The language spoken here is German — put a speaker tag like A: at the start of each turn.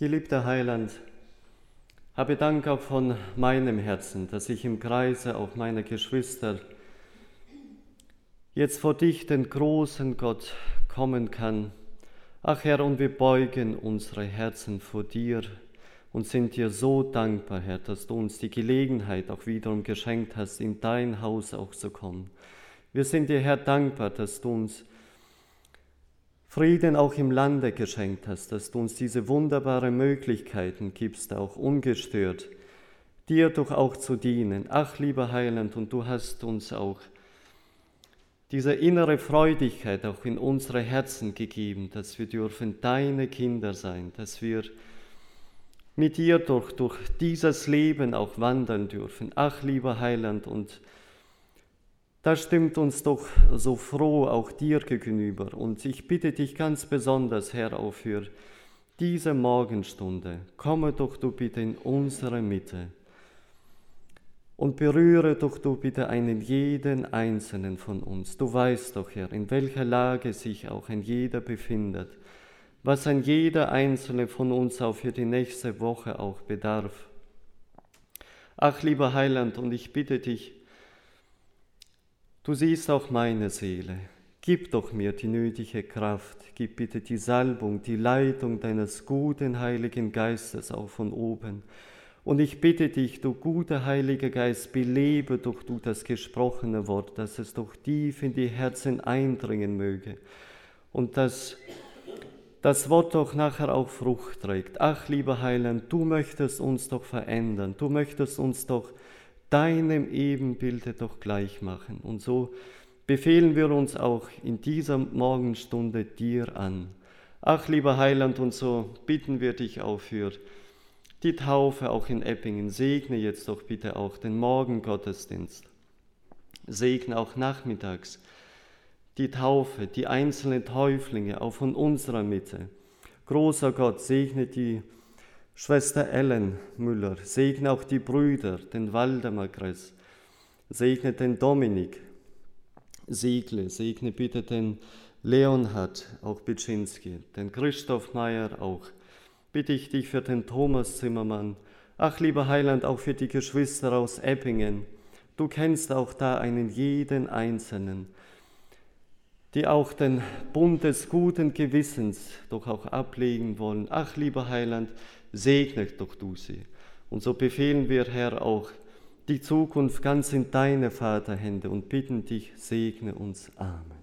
A: Geliebter Heiland, habe Dank auch von meinem Herzen, dass ich im Kreise auch meiner Geschwister jetzt vor dich, den großen Gott, kommen kann. Ach Herr, und wir beugen unsere Herzen vor dir und sind dir so dankbar, Herr, dass du uns die Gelegenheit auch wiederum geschenkt hast, in dein Haus auch zu kommen. Wir sind dir, Herr, dankbar, dass du uns Frieden auch im Lande geschenkt hast, dass du uns diese wunderbaren Möglichkeiten gibst, auch ungestört, dir doch auch zu dienen. Ach, lieber Heiland, und du hast uns auch diese innere Freudigkeit auch in unsere Herzen gegeben, dass wir dürfen deine Kinder sein, dass wir mit dir durch dieses Leben auch wandern dürfen. Ach, lieber Heiland, und das stimmt uns doch so froh auch dir gegenüber. Und ich bitte dich ganz besonders, Herr, auch für diese Morgenstunde. Komme doch du bitte in unsere Mitte und berühre doch du bitte einen jeden Einzelnen von uns. Du weißt doch, Herr, in welcher Lage sich auch ein jeder befindet, was ein jeder Einzelne von uns auch für die nächste Woche auch bedarf. Ach, lieber Heiland, und ich bitte dich, du siehst auch meine Seele. Gib doch mir die nötige Kraft. Gib bitte die Salbung, die Leitung deines guten Heiligen Geistes auch von oben. Und ich bitte dich, du guter Heiliger Geist, belebe doch du das gesprochene Wort, dass es doch tief in die Herzen eindringen möge und dass das Wort doch nachher auch Frucht trägt. Ach, lieber Heiland, du möchtest uns doch verändern. Du möchtest uns doch deinem Ebenbilde doch gleich machen. Und so befehlen wir uns auch in dieser Morgenstunde dir an. Ach, lieber Heiland, und so bitten wir dich auch für die Taufe auch in Eppingen. Segne jetzt doch bitte auch den Morgengottesdienst. Segne auch nachmittags die Taufe, die einzelnen Täuflinge auch von unserer Mitte. Großer Gott, segne die Schwester Ellen Müller, segne auch die Brüder, den Waldemar Kress, segne den Dominik Siegle, segne bitte den Leonhard, auch Bitschinski, den Christoph Meyer auch. Bitte ich dich für den Thomas Zimmermann. Ach, lieber Heiland, auch für die Geschwister aus Eppingen. Du kennst auch da einen jeden Einzelnen, die auch den Bund des guten Gewissens doch auch ablegen wollen. Ach, lieber Heiland, segne doch du sie. Und so befehlen wir, Herr, auch die Zukunft ganz in deine Vaterhände und bitten dich, segne uns. Amen.